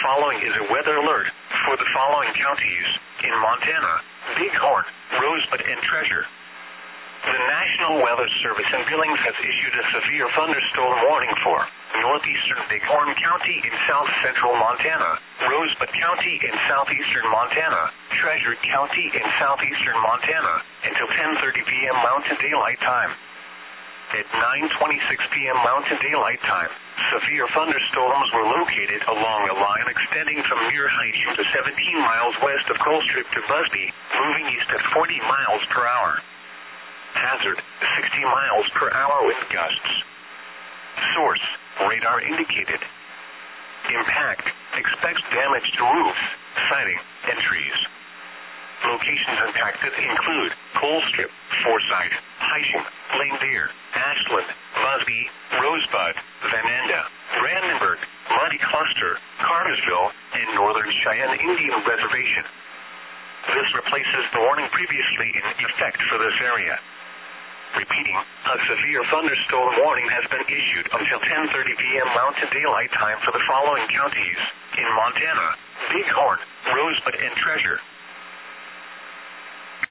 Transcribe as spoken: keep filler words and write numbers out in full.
following is a weather alert for the following counties in Montana: Bighorn, Rosebud, and Treasure. The National Weather Service in Billings has issued a severe thunderstorm warning for northeastern Bighorn County in south-central Montana, Rosebud County in southeastern Montana, Treasure County in southeastern Montana, until ten thirty p.m. Mountain Daylight Time. At nine twenty-six p.m. Mountain Daylight Time, severe thunderstorms were located along a line extending from Muir Heights to seventeen miles west of Colstrip to Busby, moving east at forty miles per hour. Hazard, sixty miles per hour wind gusts. Source, radar indicated. Impact, expects damage to roofs, siding, and trees. Locations impacted include Colstrip, Forsyth, Hysham, Plain Deer, Ashland, Busby, Rosebud, Vananda, Brandenburg, Muddy Cluster, Cartersville, and Northern Cheyenne Indian Reservation. This replaces the warning previously in effect for this area. Repeating, a severe thunderstorm warning has been issued until ten thirty p.m. Mountain Daylight Time for the following counties in Montana: Bighorn, Rosebud, and Treasure.